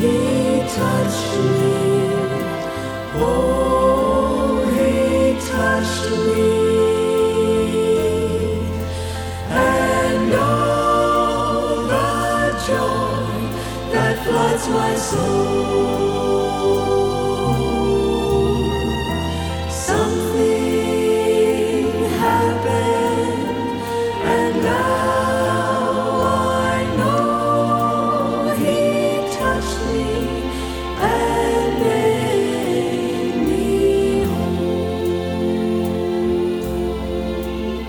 He touched me. Oh, He touched me. And all the joy that floods my soul. Something happened, and now I know He touched me and made me whole.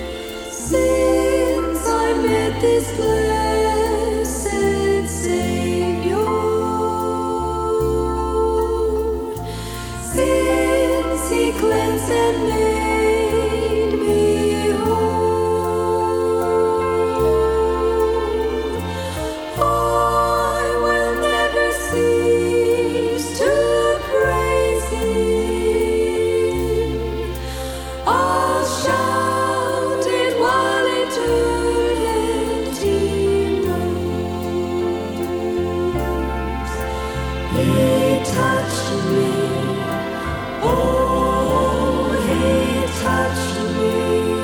Since I met this blessed Savior, since He cleansed and made me whole, I will never cease to praise Him. I'll shout it while eternity knows. He touched me. Oh, He touched me.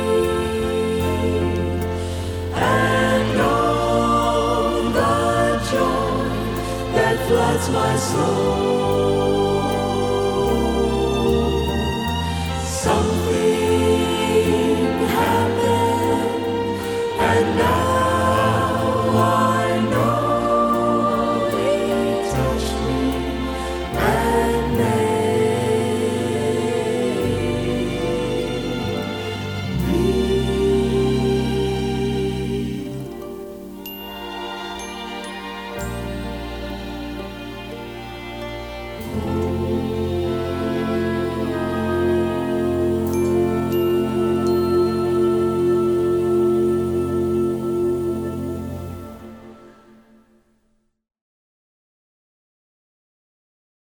And all the joy that floods my soul.